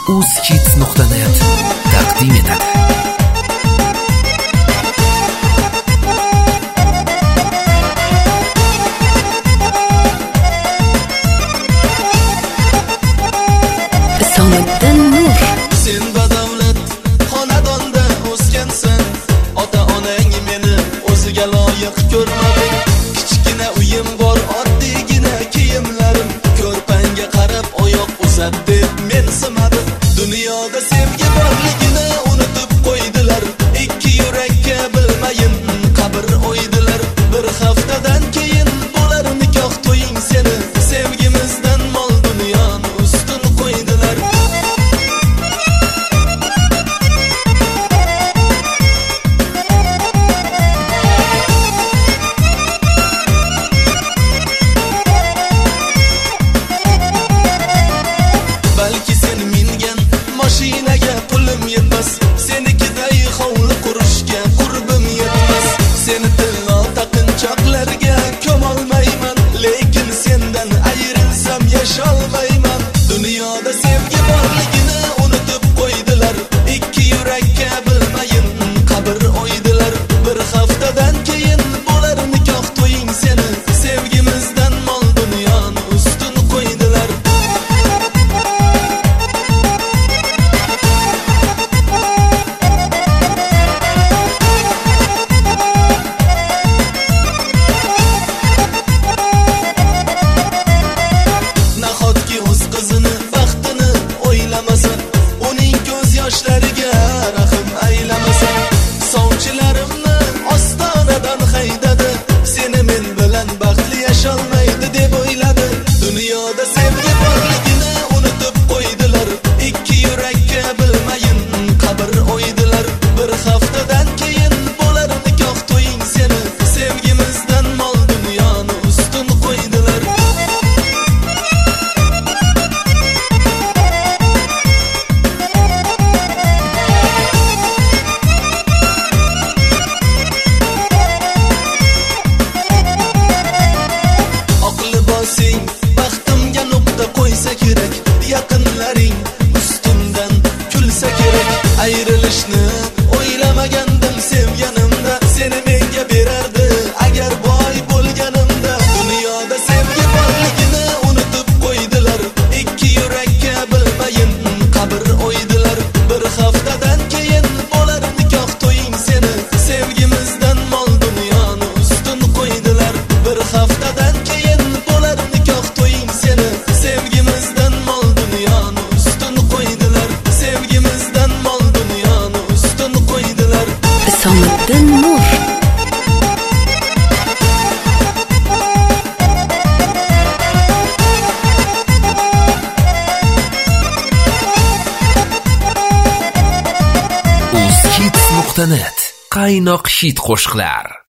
uzkids.net taqdim etadi. Isomiddin Nur. Sen badavlat xonadonda o'sgansan, ota-onang meni o'ziga loyiq ko'rmadi. Kichkina uyim bor, oddiygina kiyimlarim, ko'rpangga qarab oyoq uzat deb men simadi. Dunyoda sevgi borligini unutib qo'ydilar. Ikki yurakka bilmayin qabr o'ydilar. Bir haftadan keyin bo'lar nikoh to'ying seni, sevgimizdan mol dunyoni ustun qo'ydilar. Balki sen mingan mashinaga pulim yetmas, senikiday hovli qurishga qurbim yetmas. Seni tilla taqinchoqlarga ko'molmayman, lekin sendan ayrilsam yasholmayman. Dunyoda sevgi borligini unutib qo'ydilar. Ikki yurakka bilmayin qabr o'ydilar. Bir haftadan keyin bo'lar nikoh to'ying seni, sevgimizdan mol dunyoni ustun qo'ydilar. Nahotki o'z qizini baxtini o'ylamasa, uning ko'z yoshlariga rahim aylamasa, sovchilarimni ostonadan haydadi, seni men bilan baxtli yasholmaydi deb o'yladi. Dunyoda sevgi borligini unutib qo'ydilar. Ikki yurakka bilmayin qabr o'ydilar. Bir haftadan keyin bo'lar nikoh to'ying seni, sevgimizdan mol dunyoni ustun qo'ydilar. Oq libosing baxtimga nuqta qo'ysa kerak, yaqinlaring ustimdan kulsa kerak. Ayrilishni o'ylamagandim sevganimda, seni menga berardi agar boy bo'lganimda. Dunyoda sevgi borligini unutib qo'ydilar. Ikki yurakka bilmayin qabr o'ydilar. Bir haftadan keyin bo'lar nikoh to'ying seni, sevgimizdan mol dunyoni ustun qo'ydilar. Bir haftadan keyin bo'lar nikoh to'ying seni, sevgimizdan mol dunyoni ustun qo'ydilar. Sevgimizdan mol dunyoni ustun qo'ydilar. Isomiddin Nur. uzkids.net qaynoq hit qo'shiqlar.